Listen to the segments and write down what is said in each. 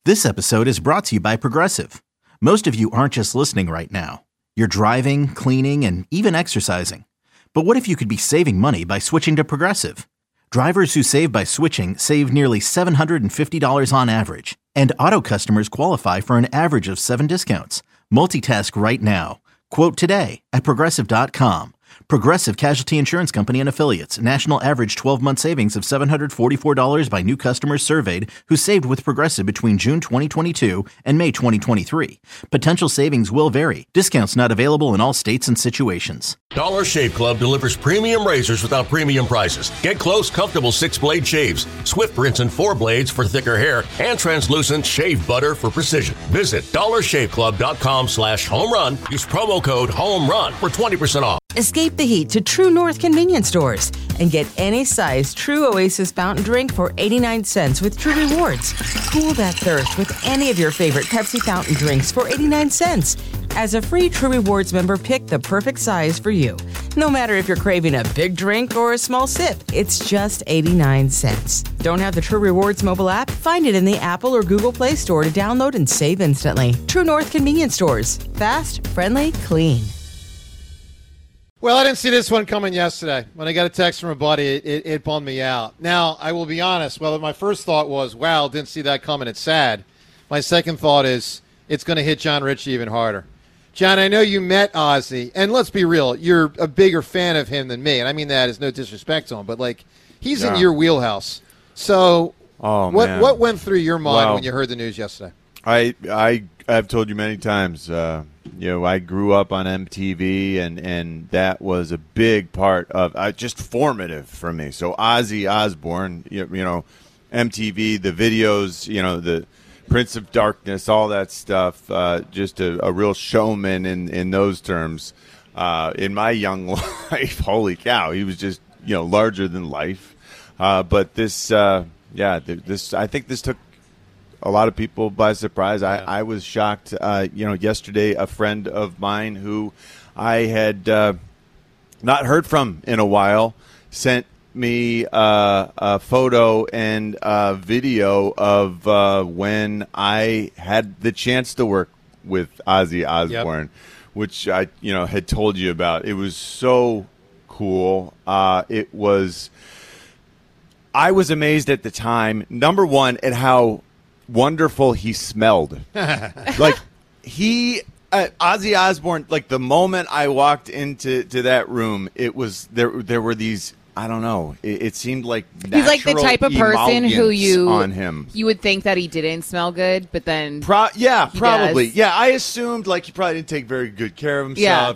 This episode is brought to you by Progressive. Most of you aren't just listening right now. You're driving, cleaning, and even exercising. But what if you could be saving money by switching to Progressive? Drivers who save by switching save nearly $750 on average. And auto customers qualify for an average of 7 discounts. Multitask right now. Quote today at Progressive.com. Progressive Casualty Insurance Company and Affiliates. National average 12-month savings of $744 by new customers surveyed who saved with Progressive between June 2022 and May 2023. Potential savings will vary. Discounts not available in all states and situations. Dollar Shave Club delivers premium razors without premium prices. Get close, comfortable 6-blade shaves, swift rinse and 4 blades for thicker hair, and translucent shave butter for precision. Visit dollarshaveclub.com/home-run. Use promo code HOME-RUN for 20% off. Escape the heat to True North convenience stores and get any size True Oasis fountain drink for 89 cents with True Rewards. Cool that thirst with any of your favorite Pepsi fountain drinks for 89 cents. As a free True Rewards member, pick the perfect size for you. No matter if you're craving a big drink or a small sip, it's just 89 cents. Don't have the True Rewards mobile app? Find it in the Apple or Google Play Store to download and save instantly. True North convenience stores. Fast, friendly, clean. Well, I didn't see this one coming yesterday. When I got a text from a buddy, it bummed me out. Now, I will be honest. Well, my first thought was, wow, didn't see that coming. It's sad. My second thought is it's going to hit John Ritchie even harder. John, I know you met Ozzy, and let's be real, you're a bigger fan of him than me, and I mean that as no disrespect to him, but, like, he's in your wheelhouse. So what went through your mind when you heard the news yesterday? I've told you many times, I grew up on MTV, and that was a big part of just formative for me. So Ozzy Osbourne, MTV, the videos, the Prince of Darkness, all that stuff, just a real showman in those terms. In my young life, holy cow, he was just larger than life. But this, I think this took a lot of people by surprise. Yeah. I was shocked. Yesterday, a friend of mine who I had not heard from in a while sent me a photo and a video of when I had the chance to work with Ozzy Osbourne, which I had told you about. It was so cool. I was amazed at the time. Number one, at how wonderful he smelled. Like Ozzy Osbourne, like the moment I walked into that room, it was there were these, I don't know, it seemed like he's like the type of person who you would think that he didn't smell good, but then probably does. Yeah, I assumed like he probably didn't take very good care of himself.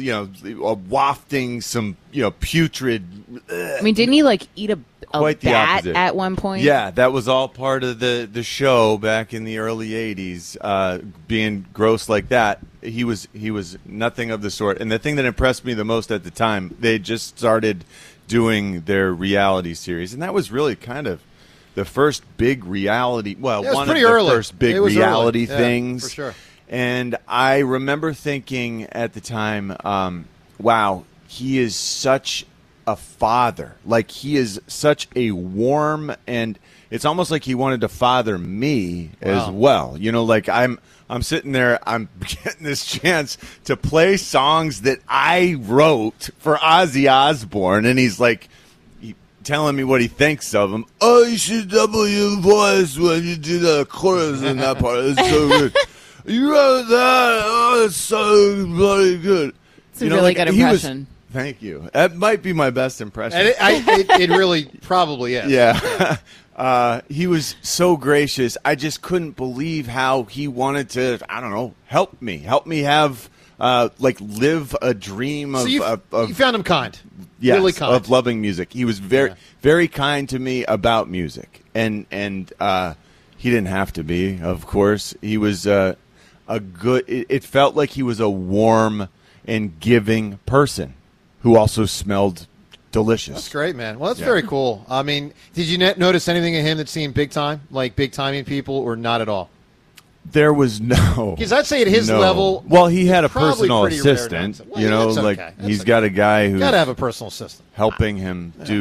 Wafting some putrid. I mean, didn't he like eat a bat at one point? Yeah, that was all part of the show back in the early 80s, being gross like that. He was nothing of the sort. And the thing that impressed me the most at the time, they just started doing their reality series, and that was really kind of the first big reality, one of the first big reality things. For sure. And I remember thinking at the time, wow, he is such a father. Like, he is such a warm, and it's almost like he wanted to father me as well. Like I'm sitting there, I'm getting this chance to play songs that I wrote for Ozzy Osbourne, and he's like telling me what he thinks of him. Oh, you should double your voice when you do the chorus in that part. It's so good. You wrote that. Oh, it's so bloody good. It's a really good impression. Thank you. That might be my best impression. And it really probably is. Yeah. He was so gracious. I just couldn't believe how he wanted to, I don't know, help me have, live a dream of. So you found him kind. Yes, really kind. Of loving music. He was very kind to me about music. And he didn't have to be, of course. He was a good, it felt like he was a warm and giving person who also smelled delicious. That's great, man. Well, that's very cool. I mean, did you notice anything in him that seemed big time, like big timing people, or not at all? There was no. Because I'd say at his level. Well, he had a personal assistant. He's got a guy who's got to have a personal assistant helping him do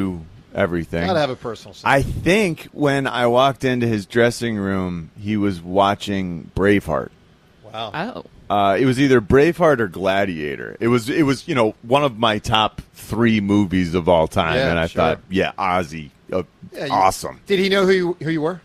everything. Gotta have a personal side. I think when I walked into his dressing room, he was watching Braveheart. Wow. Oh. It was either Braveheart or Gladiator. It was one of my top 3 movies of all time, and I thought, Ozzy, awesome. Did he know who you were?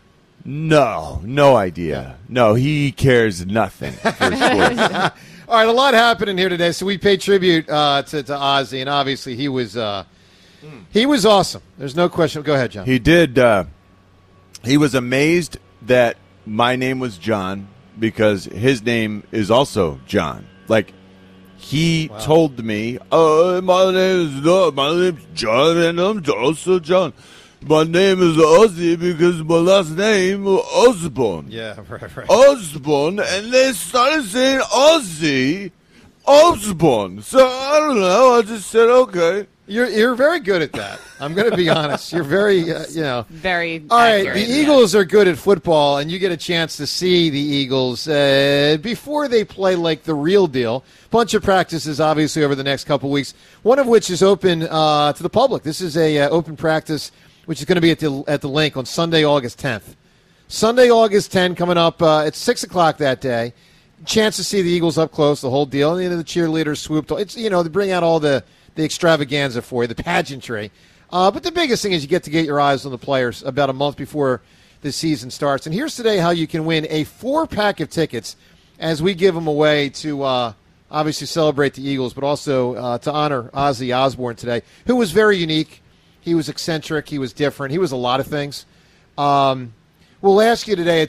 No idea. Yeah. No, he cares nothing for sports. All right, a lot happening here today, so we pay tribute to Ozzy, and obviously he was awesome. There's no question. Go ahead, John. He did. He was amazed that my name was John because his name is also John. Like, he told me, my name's John, and I'm also John. My name is Ozzy because my last name was Osbourne. Yeah, right. Osbourne, and they started saying Ozzy Osbourne. So, I don't know. I just said, okay. You're very good at that. I'm going to be honest. You're very, Very All right, accurate, the Eagles are good at football, and you get a chance to see the Eagles before they play like the real deal. Bunch of practices, obviously, over the next couple weeks, one of which is open to the public. This is a open practice, which is going to be at the Link on Sunday, August 10th. Sunday, August 10th, coming up at 6 o'clock that day. Chance to see the Eagles up close, the whole deal. And the cheerleaders swooped. It's, they bring out all the extravaganza for you, the pageantry. But the biggest thing is you get your eyes on the players about a month before the season starts. And here's today how you can win a 4-pack of tickets as we give them away to obviously celebrate the Eagles, but also to honor Ozzy Osbourne today, who was very unique. He was eccentric. He was different. He was a lot of things. We'll ask you today at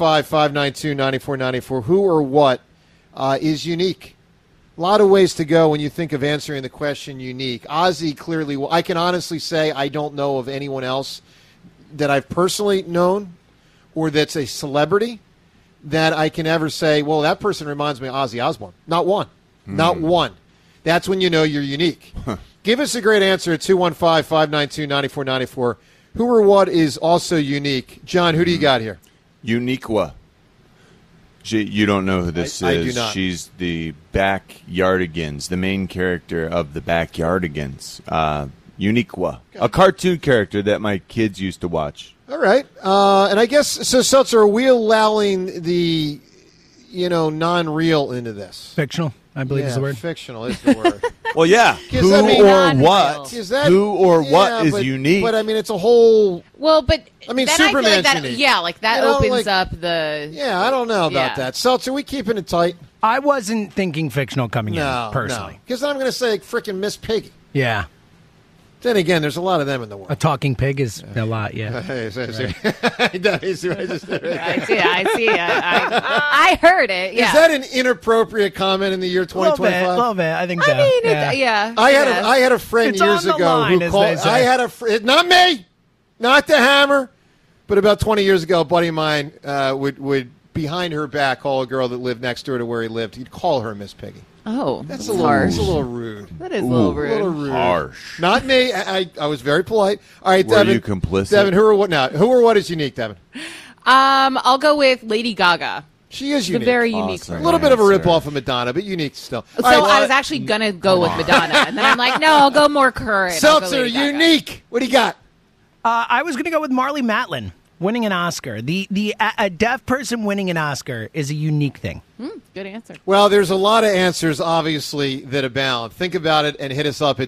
215-592-9494 who or what is unique. A lot of ways to go when you think of answering the question unique. Ozzy clearly, I can honestly say I don't know of anyone else that I've personally known or that's a celebrity that I can ever say, well, that person reminds me of Ozzy Osbourne. Not one. Not one. That's when you know you're unique. Give us a great answer at 215-592-9494. Who or what is also unique? John, who do you got here? Uniqua. You don't know who this is. I do not. She's the Backyardigans, the main character of the Backyardigans. Uniqua. A cartoon character that my kids used to watch. All right. And I guess, so Seltzer, are we allowing the, non-real into this? Fictional, I believe is the word. Fictional is the word. Well, yeah. Who or what is unique? But, it's a whole... Well, but Superman's I feel like that, unique. Yeah, like that opens up the... Yeah, I don't know about that. Seltzer, are we keeping it tight? I wasn't thinking fictional coming in, personally. Because I'm going to say freaking Miss Piggy. Yeah. Then again, there's a lot of them in the world. A talking pig is a lot, yeah. I see. I heard it, yeah. Is that an inappropriate comment in the year 2025? A little bit. I think so. I had a friend years ago who called... I had a friend... Not me! Not the hammer! But about 20 years ago, a buddy of mine would behind her back call a girl that lived next door to where he lived. He'd call her Miss Piggy. Oh, that's harsh. It's a little rude. That is a little rude. Harsh. Not me. I was very polite. All right, Were Devin. you complicit? Devin, who or what now? Who or what is unique, Devin? I'll go with Lady Gaga. She is unique. A very unique A person. little bit of a rip-off of Madonna, but unique still. So I was actually going to go with Madonna, and then I'm like, no, I'll go more current. Seltzer, unique. What do you got? I was going to go with Marlee Matlin. Winning an Oscar. A deaf person winning an Oscar is a unique thing. Good answer. Well, there's a lot of answers, obviously, that abound. Think about it and hit us up at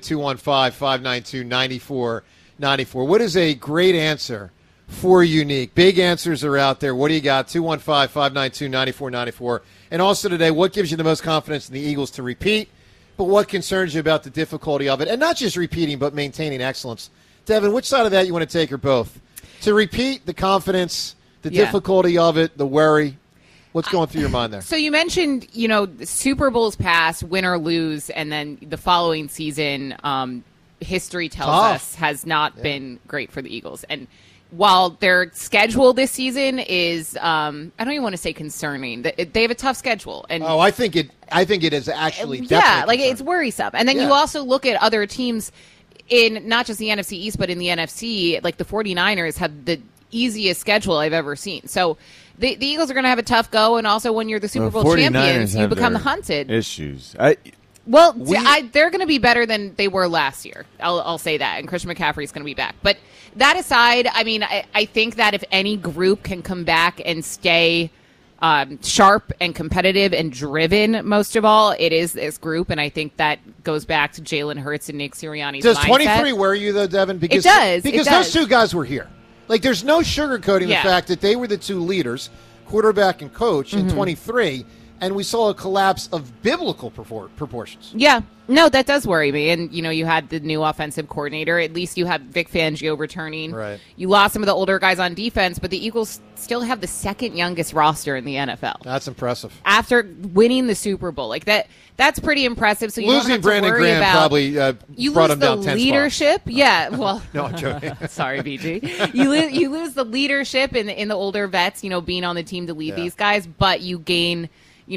215-592-9494. What is a great answer for unique? Big answers are out there. What do you got? 215-592-9494. And also today, what gives you the most confidence in the Eagles to repeat, but what concerns you about the difficulty of it? And not just repeating, but maintaining excellence. Devin, which side of that you want to take or both? To repeat, the confidence, the difficulty of it, the worry. What's going through your mind there? So you mentioned, Super Bowls past, win or lose, and then the following season, history tells us, has not been great for the Eagles. And while their schedule this season is, I don't even want to say concerning. They have a tough schedule. And I think it is actually definitely concerning. It's worrisome. And then you also look at other teams in not just the NFC East, but in the NFC, like the 49ers have the easiest schedule I've ever seen. So the Eagles are going to have a tough go, and also when you're the Super Bowl champions, you become the hunted. Issues. Well, they're going to be better than they were last year. I'll say that. And Christian McCaffrey's going to be back. But that aside, I mean, I think that if any group can come back and stay sharp and competitive and driven, most of all, it is this group. And I think that goes back to Jalen Hurts and Nick Sirianni's Does mindset. 23 worry you, though, Devin? It does. Because those two guys were here. Like, there's no sugarcoating the fact that they were the two leaders, quarterback and coach, in 23, and we saw a collapse of biblical proportions. Yeah. No, that does worry me. And, you had the new offensive coordinator. At least you have Vic Fangio returning. Right. You lost some of the older guys on defense, but the Eagles still have the second youngest roster in the NFL. That's impressive. After winning the Super Bowl. Like, that's pretty impressive. So you Losing don't have to Brandon worry Graham about, probably you brought lose him down 10 the leadership. spots. Yeah, well. No, I'm joking. Sorry, BG. You lose the leadership in the older vets, being on the team to lead these guys, but you gain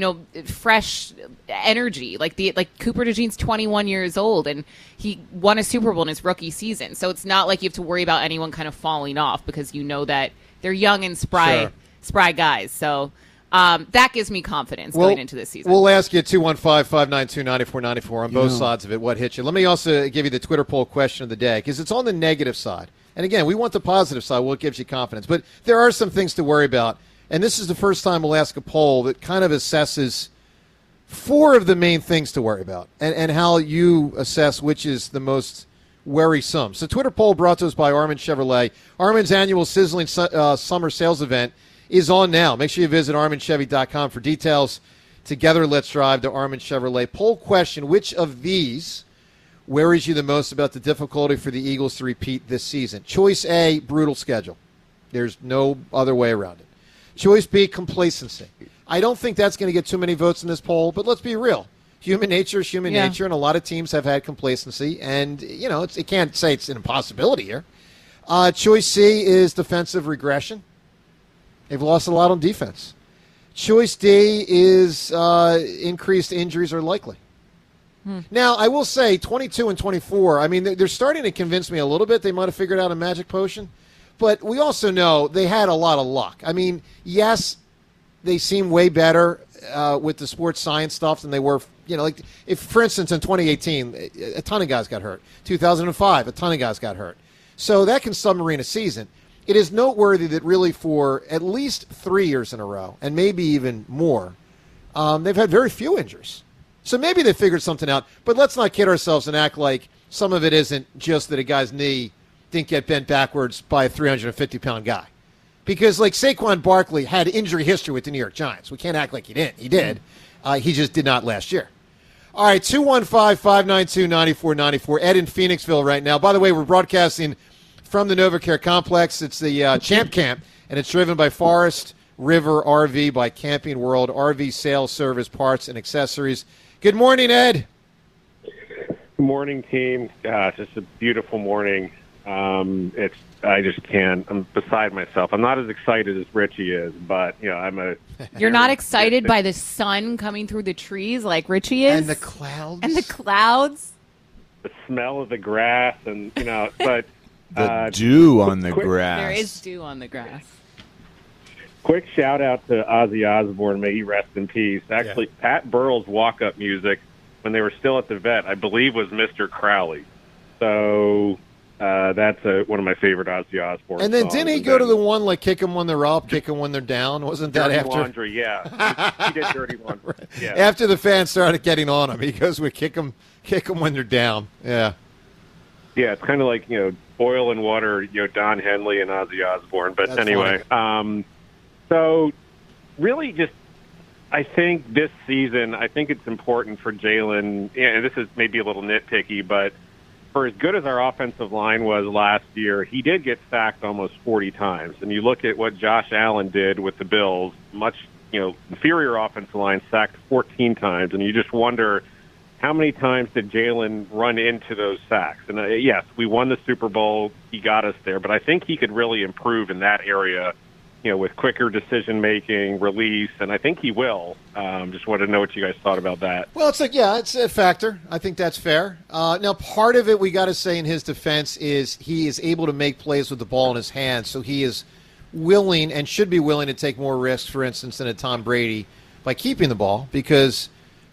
fresh energy. Like Cooper DeJean's 21 years old, and he won a Super Bowl in his rookie season. So it's not like you have to worry about anyone kind of falling off because you know that they're young and spry guys. So that gives me confidence going into this season. We'll ask you 215-592-9494 on both sides of it. What hit you? Let me also give you the Twitter poll question of the day because it's on the negative side. And again, we want the positive side. What gives you confidence? But there are some things to worry about. And this is the first time we'll ask a poll that kind of assesses 4 of the main things to worry about and how you assess which is the most worrisome. So Twitter poll brought to us by Armin Chevrolet. Armin's annual Sizzling Summer Sales Event is on now. Make sure you visit ArminChevy.com for details. Together, let's drive to Armin Chevrolet. Poll question, which of these worries you the most about the difficulty for the Eagles to repeat this season? Choice A, brutal schedule. There's no other way around it. Choice B, complacency. I don't think that's going to get too many votes in this poll, but let's be real. Human nature is human nature, and a lot of teams have had complacency, and, it can't say it's an impossibility here. Choice C is defensive regression. They've lost a lot on defense. Choice D is increased injuries are likely. Now, I will say 22 and 24, I mean, they're starting to convince me a little bit they might have figured out a magic potion. But we also know they had a lot of luck. I mean, yes, they seem way better with the sports science stuff than they were, like if, for instance, in 2018, a ton of guys got hurt. 2005, a ton of guys got hurt. So that can submarine a season. It is noteworthy that really for at least 3 years in a row, and maybe even more, they've had very few injuries. So maybe they figured something out. But let's not kid ourselves and act like some of it isn't just that a guy's knee didn't get bent backwards by a 350-pound guy. Because, like, Saquon Barkley had injury history with the New York Giants. We can't act like he didn't. He did. He just did not last year. All right, 215-592-9494. Ed in Phoenixville right now. By the way, we're broadcasting from the NovaCare Complex. It's the Champ Camp, and it's driven by Forest River RV by Camping World, RV sales, service, parts, and accessories. Good morning, Ed. Good morning, team. Gosh, it's a beautiful morning. I just can't. I'm beside myself. I'm not as excited as Richie is, but You're not excited by the sun coming through the trees like Richie is, and the clouds, the smell of the grass, and but the dew on the grass. There is dew on the grass. Quick shout out to Ozzy Osbourne. May he rest in peace. Actually, Pat Burrell's walk-up music when they were still at the vet, I believe, was Mr. Crowley. So. That's one of my favorite Ozzy Osbourne And then songs. didn't he go to the one like kick them when they're up, kick them when they're down? Wasn't that Dirty after? Laundry, yeah. He did Dirty Laundry. Yeah. After the fans started getting on him, he goes, "We kick them when they're down." Yeah. Yeah, it's kind of like oil and water. Don Henley and Ozzy Osbourne. But That's anyway, so really, just I think this season, I think it's important for Jalen. And this is maybe a little nitpicky, but. For as good as our offensive line was last year, he did get sacked almost 40 times. And you look at what Josh Allen did with the Bills, much inferior offensive line, sacked 14 times, and you just wonder how many times did Jalen run into those sacks? And yes, we won the Super Bowl, he got us there, but I think he could really improve in that area. With quicker decision-making, release, and I think he will. Just wanted to know what you guys thought about that. Well, it's a factor. I think that's fair. Now, part of it we got to say in his defense is he is able to make plays with the ball in his hands, so he is willing and should be willing to take more risks, for instance, than a Tom Brady by keeping the ball because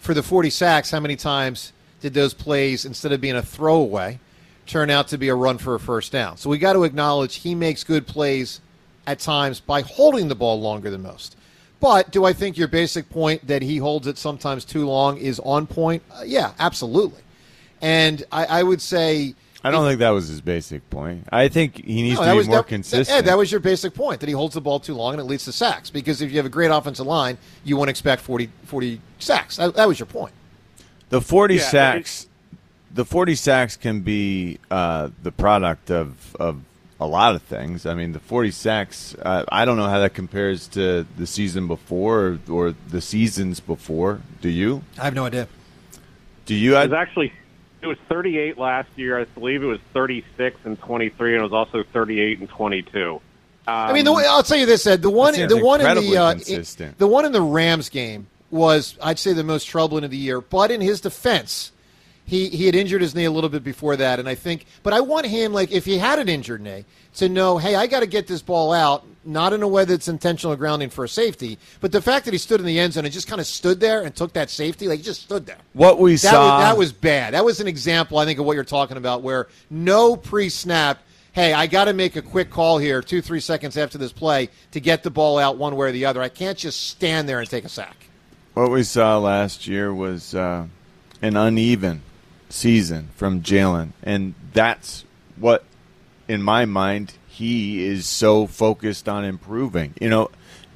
for the 40 sacks, how many times did those plays, instead of being a throwaway, turn out to be a run for a first down? So we got to acknowledge he makes good plays at times by holding the ball longer than most. But do I think your basic point that he holds it sometimes too long is on point? Yeah, absolutely. And I would say... I don't think that was his basic point. I think he needs to be more consistent. That was your basic point, that he holds the ball too long and it leads to sacks. Because if you have a great offensive line, you won't expect 40 sacks. That was your point. The 40 sacks... The 40 sacks can be the product of a lot of things. I mean, the 40 sacks, I don't know how that compares to the season before or the seasons before. Do you? I have no idea. Do you? It was 38 last year. I believe it was 36 and 23, and it was also 38 and 22. I mean, I'll tell you this, Ed. The one in the Rams game was, I'd say, the most troubling of the year. But in his defense, he had injured his knee a little bit before that, and I think. But I want him, like, if he had an injured knee, to know, hey, I got to get this ball out, not in a way that's intentional grounding for a safety, but the fact that he stood in the end zone and just kind of stood there and took that safety, like, he just stood there. What we saw, that was bad. That was an example, I think, of what you're talking about, where no pre-snap. Hey, I got to make a quick call here 2-3 seconds after this play to get the ball out one way or the other. I can't just stand there and take a sack. What we saw last year was an uneven season from Jalen, and that's what, in my mind, he is so focused on improving. You know,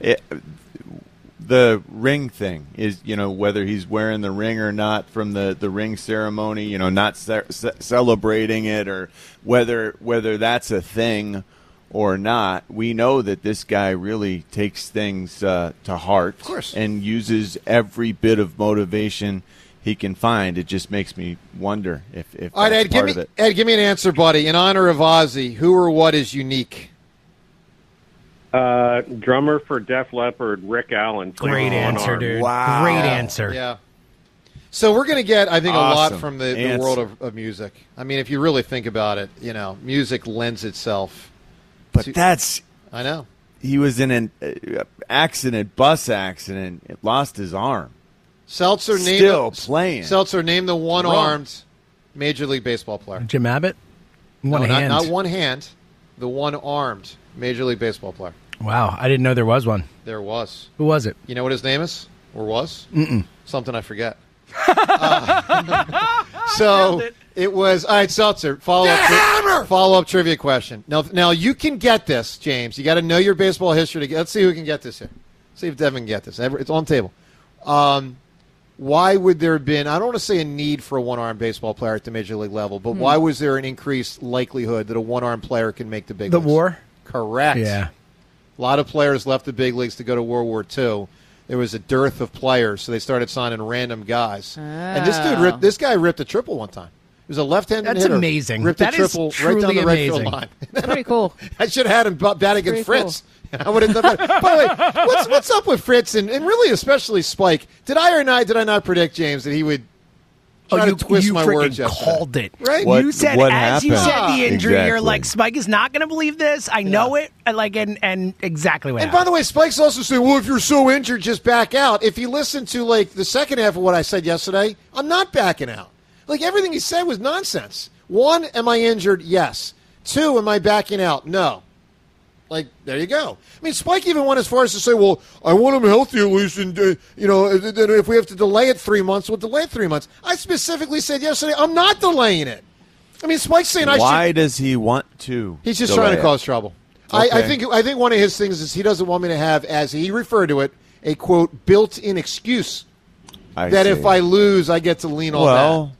the ring thing is, you know, whether he's wearing the ring or not from the ring ceremony, you know, not celebrating it, or whether that's a thing or not. We know that this guy really takes things to heart, of course, and uses every bit of motivation he can find. It just makes me wonder if all right, that's part of it. Ed, give me an answer, buddy. In honor of Ozzy, who or what is unique? Drummer for Def Leppard, Rick Allen. Great answer, dude. Wow. Great answer. Yeah. So we're going to get, I think, a lot Awesome from the world of music. I mean, if you really think about it, you know, music lends itself. But that's... I know. He was in an bus accident, lost his arm. Seltzer playing. Seltzer, name the one-armed Major League Baseball player. Jim Abbott? One hand. Not one hand. The one-armed Major League Baseball player. Wow, I didn't know there was one. There was. Who was it? You know what his name is? Or was? Mm-mm. Something I forget. So it was. All right, Seltzer, follow-up trivia question. Now you can get this, James. You got to know your baseball history. Let's see who can get this here. See if Devin can get this. It's on the table. Why would there have been, I don't want to say a need for a one-armed baseball player at the Major League level, but why was there an increased likelihood that a one-armed player can make the big leagues? The war? Correct. Yeah. A lot of players left the big leagues to go to World War II. There was a dearth of players, so they started signing random guys. Oh. And this guy ripped a triple one time. He was a left-handed hitter. That's amazing. Ripped a triple right down the right field line. That's pretty cool. I should have had him bat against Fritz. Cool. I would have done better. By the way, what's up with Fritz and really especially Spike? Did I not predict, James, that he would try to twist my words yesterday? You called it. Right? You said, as you said the injury, exactly. You're like, Spike is not going to believe this. I know it. And exactly what happened. And by the way, Spike's also saying, well, if you're so injured, just back out. If you listen to, like, the second half of what I said yesterday, I'm not backing out. Like, everything he said was nonsense. 1, am I injured? Yes. 2, am I backing out? No. Like, there you go. I mean, Spike even went as far as to say, well, I want him healthy at least, and, if we have to delay it 3 months, we'll delay it 3 months. I specifically said yesterday, I'm not delaying it. I mean, Spike's saying Why does he want to? He's just trying to cause trouble. Okay. I think one of his things is he doesn't want me to have, as he referred to it, a, quote, built-in excuse that if I lose, I get to lean on that. Well,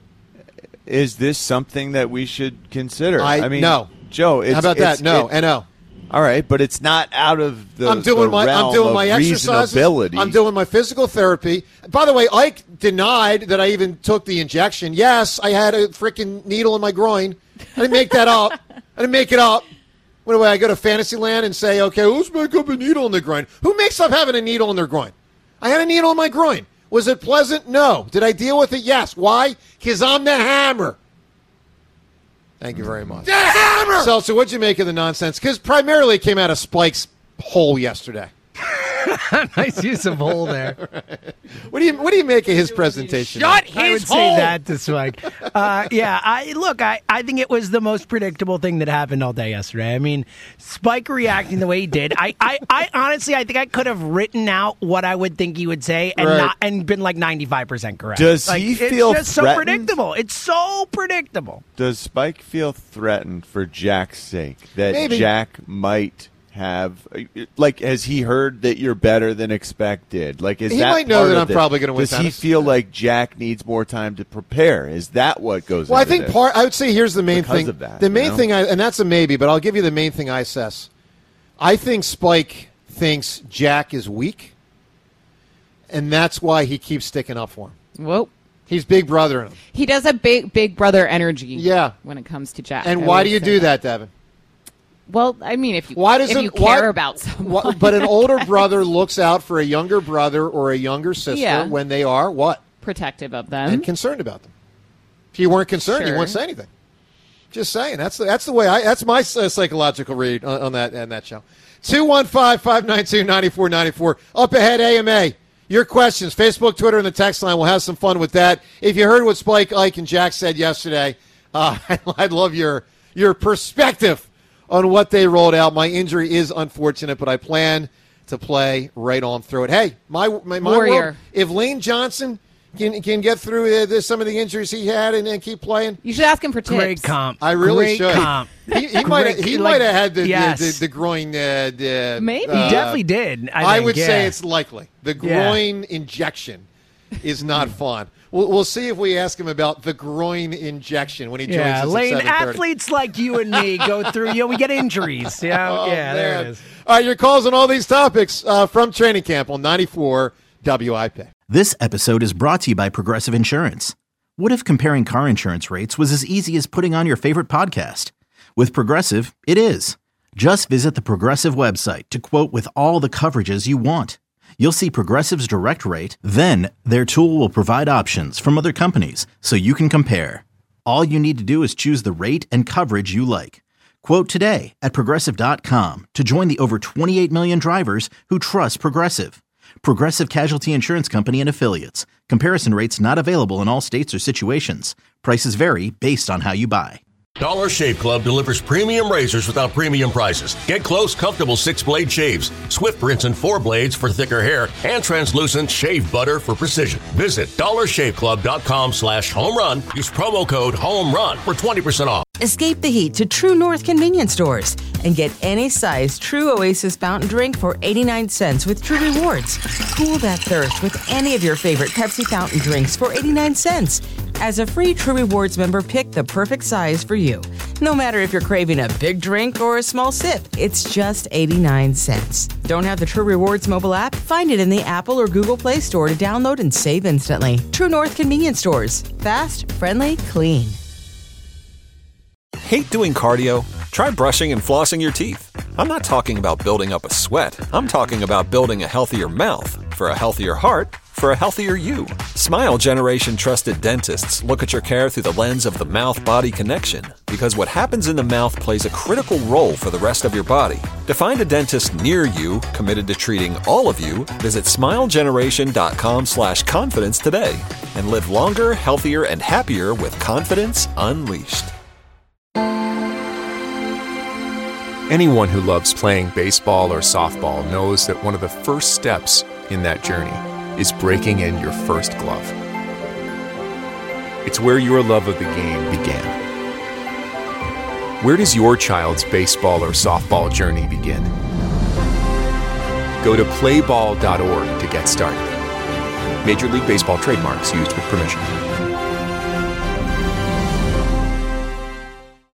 is this something that we should consider? No. Joe, how about that? No, N-O. All right, but it's not out of the I'm doing my exercises. I'm doing my physical therapy. By the way, Ike denied that I even took the injection. Yes, I had a freaking needle in my groin. I didn't make that up. I didn't make it up. What do I go to Fantasyland and say, okay, let's make up a needle in the groin? Who makes up having a needle in their groin? I had a needle in my groin. Was it pleasant? No. Did I deal with it? Yes. Why? Because I'm the Hammer. Thank you very much. The Hammer! So what'd you make of the nonsense? Because primarily it came out of Spike's hole yesterday. Nice use of hole there. What do you make of his presentation? Shut his hole. I would say that to Swag. I think it was the most predictable thing that happened all day yesterday. I mean, Spike reacting the way he did. I honestly, I think I could have written out what I would think he would say and been like 95% correct. Does he feel it's just threatened? so predictable. It's so predictable. Does Spike feel threatened for Jack's sake that Maybe. Jack might have, like, has he heard that you're better than expected? Like, is He that might know part that of I'm this? probably gonna win Does he tennis. feel like Jack needs more time to prepare? Is that what goes? Well, I into think this? I would say here's the main Because thing. of that, the you main know? thing, and that's a maybe, but I'll give you the main thing I assess. I think Spike thinks Jack is weak, and that's why he keeps sticking up for him. Whoa. He's big brother in him. He does a big brother energy. Yeah. When it comes to Jack. And I why would do you say do that, Devin? Well, I mean, if you Why care about someone. But an older brother looks out for a younger brother or a younger sister Yeah. when they are what? Protective of them. And concerned about them. If you weren't concerned, you Sure. wouldn't say anything. Just saying. That's the way that's my psychological read on that show. 215-592-9494. Up ahead, AMA. Your questions, Facebook, Twitter, and the text line. We'll have some fun with that. If you heard what Spike, Ike, and Jack said yesterday, I'd love your perspective on what they rolled out. My injury is unfortunate, but I plan to play right on through it. Hey, my Warrior. world, if Lane Johnson can get through some of the injuries he had and keep playing, You should ask him for tips. Great comp. I really Great should. Comp. He might have had the groin. Maybe. He definitely did. I would think, say yeah. it's likely. The groin injection is not fun. We'll see if we ask him about the groin injection when he joins us Lane, at 7:30. athletes like you and me go through, we get injuries. There Man. it is. All right, your calls on all these topics from training camp on 94 WIP. This episode is brought to you by Progressive Insurance. What if comparing car insurance rates was as easy as putting on your favorite podcast? With Progressive, it is. Just visit the Progressive website to quote with all the coverages you want. You'll see Progressive's direct rate, then their tool will provide options from other companies so you can compare. All you need to do is choose the rate and coverage you like. Quote today at Progressive.com to join the over 28 million drivers who trust Progressive. Progressive Casualty Insurance Company and Affiliates. Comparison rates not available in all states or situations. Prices vary based on how you buy. Dollar Shave Club delivers premium razors without premium prices. Get close, comfortable 6-blade shaves, Swift rinse and 4 blades for thicker hair, and translucent shave butter for precision. Visit dollarshaveclub.com/home-run. Use promo code HOME-RUN for 20% off. Escape the heat to True North convenience stores and get any size True Oasis fountain drink for 89 cents with True Rewards. Cool that thirst with any of your favorite Pepsi fountain drinks for 89 cents. As a free True Rewards member, pick the perfect size for you. No matter if you're craving a big drink or a small sip, it's just 89 cents. Don't have the True Rewards mobile app? Find it in the Apple or Google Play Store to download and save instantly. True North convenience stores. Fast, friendly, clean. Hate doing cardio? Try brushing and flossing your teeth. I'm not talking about building up a sweat. I'm talking about building a healthier mouth for a healthier heart for a healthier you. Smile Generation trusted dentists look at your care through the lens of the mouth-body connection, because what happens in the mouth plays a critical role for the rest of your body. To find a dentist near you committed to treating all of you, visit smilegeneration.com/confidence today and live longer, healthier, and happier with confidence unleashed. Anyone who loves playing baseball or softball knows that one of the first steps in that journey is breaking in your first glove. It's where your love of the game began. Where does your child's baseball or softball journey begin? Go to playball.org to get started. Major League Baseball trademarks used with permission.